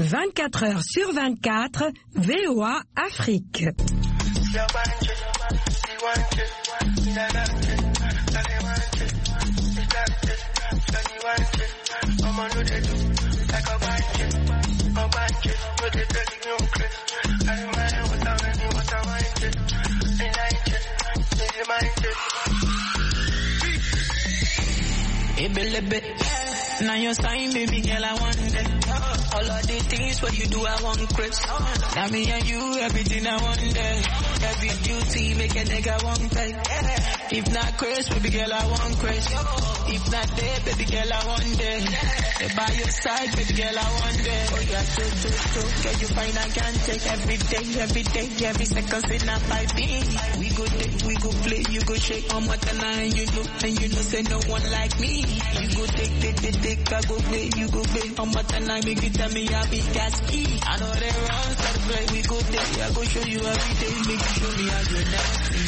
24 heures sur 24, VOA Afrique. Now your sign, baby girl, I want that. All of the things what you do, I want Chris. Now me and you, everything I want that. Every duty, make a nigga want pay. If not Chris, baby girl, I want Chris. If not there, baby girl, I want that. By your side, baby girl, I want that. Oh yeah, so, girl, you find I can take every day, every second, say not by me. We go take, we go play, you go shake on what and you know, say no one like me. You go take, I go play, you go play. On what and make you tell me I be gassy. I know they run, start to play, we go there. I go show you every day, make you show me how you nasty.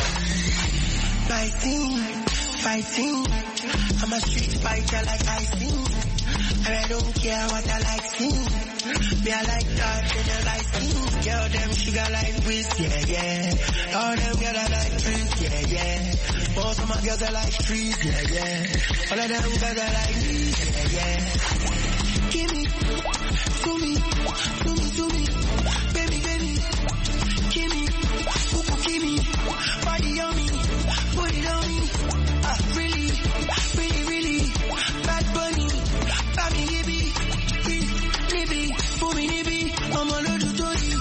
Fighting, I'm a street fighter like I sing. And I don't care what I like sing. Me I like dark and I like sing. Girl them sugar like whiskey, yeah. All them girls I like drinks, yeah. Most of my girls I like streets, yeah. All of them girls I like me, yeah. Give me, to me, baby, give me, give me, body on me, put it on me. Really, bad bunny, baby, nibby, for me, nibby, I'm a little dirty.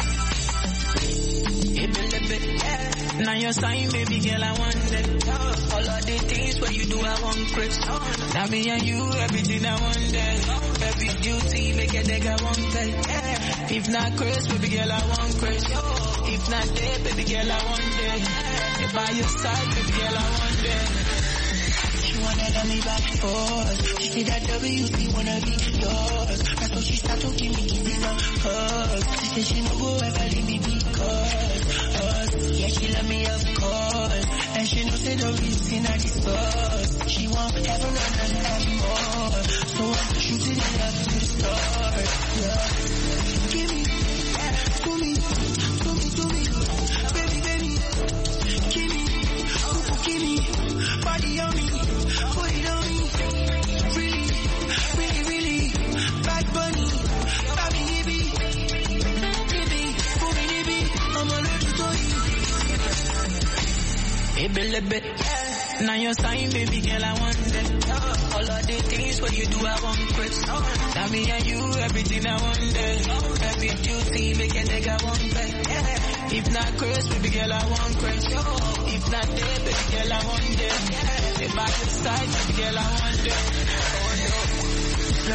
Now your sign, baby girl, I want that. All of the things what you do, I want Chris. Now me and you, everything I want that. Every duty, make a nigga want that. If not Chris, baby girl, I want Chris. If not there, baby girl, I want that. If by your side, baby girl, I want that. She wanna love me back and forth. She see that WC wanna be yours. That's when she start to give me kisses and hugs. She said she no go ever leave me because us. Yeah, she love me of course. And she knows say the reason I discuss. She want heaven and more. So I'm shooting it up to the stars. Yeah. Give me, to me, baby, give me, body on me. Now your sign, baby girl, I want that. All of the things what you do, I want Chris. Now me and you, everything I want that. Every duty, make a nigga want that. If not Chris, baby girl, I want Chris. If not there, baby girl, I want that. If by your side, baby girl, I want that. Oh no.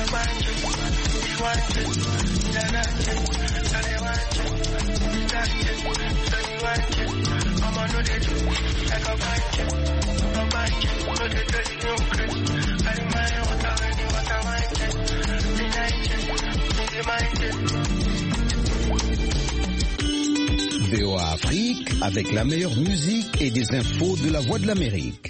VOA Afrique avec la meilleure musique et des infos de la Voix de l'Amérique.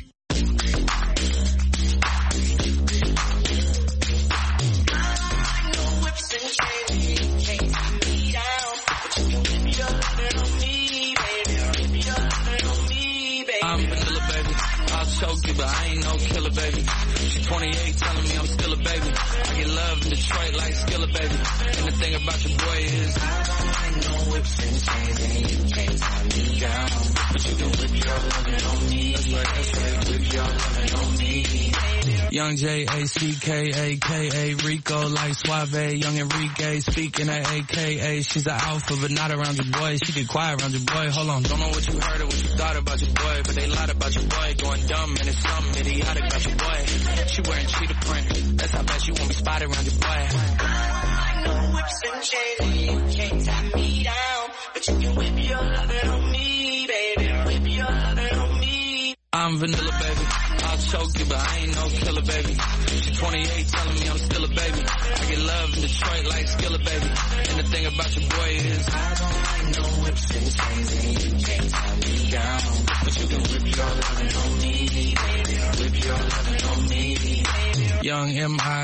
Choke you, but I ain't no killer, baby. She's 28, telling me I'm still a baby. I get love in Detroit like Skilla, baby. And the thing about your boy is I don't like no whips and chains, and you can't tie me down. But you can whip your lovin' on me. That's right, whip your lovin' on me. Young J-A-C-K-A-K-A, Rico like Suave, Young Enrique, speaking at AKA. She's an alpha, but not around your boy. She get quiet around your boy. Hold on, don't know what you heard or what you thought about your boy, but they lied about your boy. Going dumb, and it's something idiotic about your boy. She wearing cheetah print, that's how bad she won't be spotted around your boy. I don't like no whips and chains, and you can't tie me down. But you can whip your lovin' on me, baby. Whip your lovin' on me. I'm vanilla, baby. I'll choke you, but I ain't no killer, baby. She's 28, telling me I'm still a baby. I get love in Detroit like Skilla, baby. And the thing about your boy is I don't like no whips and chains, and you can't tie me down. But you can whip your lovin' on me, baby. Whip your lovin' on me. Young M.I.